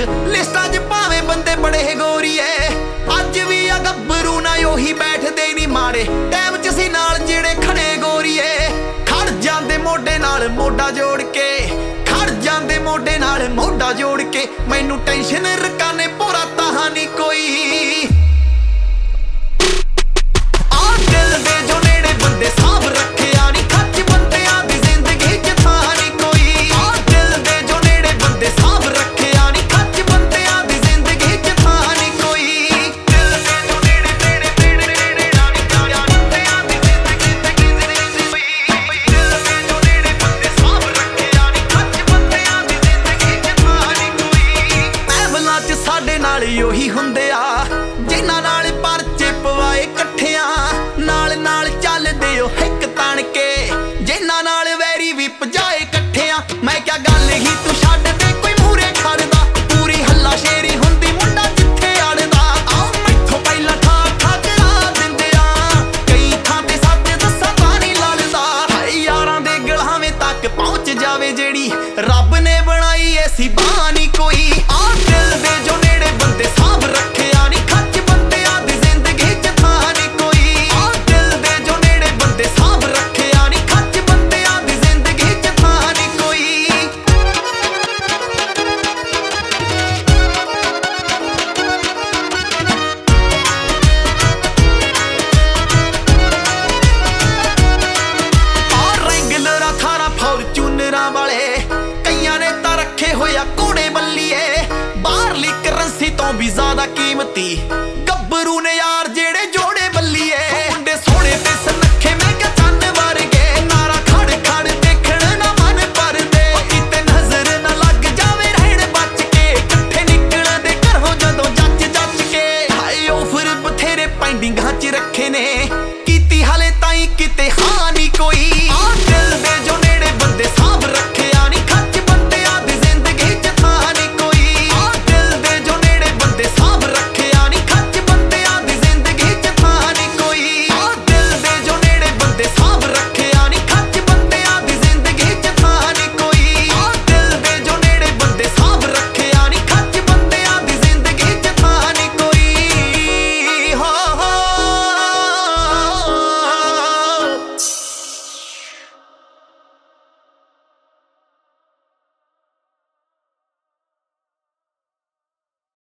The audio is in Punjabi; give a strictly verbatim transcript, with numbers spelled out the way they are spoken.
ਲਿਸਟਾਂ 'ਚ ਭਾਵੇਂ ਬੰਦੇ ਬੜੇ ਗੋਰੀਏ, ਅੱਜ ਵੀ ਆ ਗੱਭਰੂ ਨਾ ਉਹੀ ਬੈਠਦੇ ਨੀ ਮਾੜੇ ਟਾਈਮ 'ਚ ਸੀ ਨਾਲ ਜਿਹੜੇ ਖੜੇ ਗੋਰੀਏ। ਖੜ ਜਾਂਦੇ ਮੋਢੇ ਨਾਲ ਮੋਢਾ ਜੋੜ ਕੇ, ਖੜ ਜਾਂਦੇ ਮੋਢੇ ਨਾਲ ਮੋਢਾ ਜੋੜ ਕੇ। ਮੈਨੂੰ ਟੈਨਸ਼ਨ ਰਕਾਨੇ ਪੂਰਾ ਤਾਂ ਨਹੀਂ ਕੋਈ, ਆ ਦਿਲ ਦੇ ਜੋ ਨੇੜੇ ਬੰਦੇ ਸਾਂਭ ਰੱਖਿਆ ਨੀ ਖੱਚ ਬੰਦਿਆਂ ਦੀ ਜ਼ਿੰਦਗੀ 'ਚ ਥਾਂ ਨਹੀਂ ਕੋਈ। ਆ ਦਿਲ ਦੇ ਜੋ ਨੇੜੇ ਬੰਦੇ ਸਾਂਭ ਰੱਖਿਆ ਨੀ ਖੱਚ ਬੰਦਿਆਂ ਦੀ ਜ਼ਿੰਦਗੀ 'ਚ ਥਾਂ ਨਹੀਂ ਕੋਈ। ਦਿਲ ਦੇ ਜੋ ਨੇੜੇ ਨੇੜੇ ਨੇੜੇ ਨੇੜੇ ਰਾਣੀ ਬੰਦਿਆਂ ਦੀ ਜ਼ਿੰਦਗੀ 'ਚ ਕੋਈ। ਦਿਲ ਦੇ ਜੋ ਨੇੜੇ ਬੰਦੇ ਸਾਂਭ ਰੱਖਿਆ ਨੀ ਖੱਚ ਬੰਦਿਆਂ ਦੀ ਜ਼ਿੰਦਗੀ 'ਚ ਥਾਂ ਨਹੀਂ ਕੋਈ। ਮਹਿਫਲਾਂ 'ਚ ਸਾਡੇ ਨਾਲ ਉਹੀ ਹੁੰਦੇ ਆ ਜਿਨ੍ਹਾਂ ਨਾਲ ਪਰਚੇ ਪਵਾਏ ਇਕੱਠਿਆਂ, ਨਾਲ ਨਾਲ ਚੱਲਦੇ ਉਹ ਹਿੱਕ ਤਣ ਕੇ ਜਿਨ੍ਹਾਂ ਨਾਲ ਵੈਰੀ ਵੀ ਭਜਾਏ ਇਕੱਠਿਆਂ। ਮੈਂ ਕਿਹਾ ਗੱਲ ਹੀ ਤੂੰ ਛੱਡ ਦੇ ਕੋਈ ਮੂਰੇ ਖੜਦਾ, ਪੂਰੀ ਹੱਲਾ ਸ਼ੇਰੀ ਹੁੰਦੀ ਮੁੰਡਾ ਜਿੱਥੇ ਅੜਦਾ। ਆਓ ਮੈਥੋਂ ਪਹਿਲਾਂ ਠਾ ਠਾ ਕਰਾ ਦਿੰਦੇ ਆ, ਕਈ ਥਾਂ ਤੇ ਸੱਚ ਦੱਸਾਂ ਤਾਂ ਨਹੀਂ ਲੜਦਾ। ਹਾਏ ਯਾਰਾਂ ਦੇ ਗਲਹਾਵੇਂ ਤੱਕ ਪਹੁੰਚ ਜਾਵੇ ਜਿਹੜੀ ਰੱਬ ਨੇ ਬਣਾਈ ਐਸੀ ਬਾਂਹ ਨਹੀਂ ਕੋਈ। ਆ ਦਿਲ ਦੇ ਜੋ ਨੇੜੇ ਬੰਦੇ ਸਾਂਭ ਰੱਖਿਆ ਨੀ ਖੱਚ ਬੰਦਿਆਂ ਦੀ ਜ਼ਿੰਦਗੀ 'ਚ ਥਾਂ ਨਹੀਂ ਕੋਈ। ਆ ਦਿਲ ਦੇ ਜੋ ਨੇੜੇ ਬੰਦੇ ਸਾਂਭ ਰੱਖਿਆ ਨੀ ਖੱਚ ਬੰਦਿਆਂ ਦੀ ਜ਼ਿੰਦਗੀ 'ਚ ਥਾਂ ਨਹੀਂ ਕੋਈ। ਆ ਰੈਂਗਲਰਾਂ ਥਾਰਾਂ ਫੋਰਚੂਨਰਾਂ ਵਾਲੇ ਕਈਆਂ ਨੇ ਤਾਂ ਰੱਖੇ ਹੋਇਆ ਘੋੜੇ ਬੱਲੀਏ, ਬਾਹਰਲੀ ਕਰੰਸੀ ਤੋਂ ਵੀ ਜ਼ਿਆਦਾ ਕੀਮਤੀ ਗੱਭਰੂ ਨੇ ਯਾਰ ਜਿਹੜੇ ਜੋ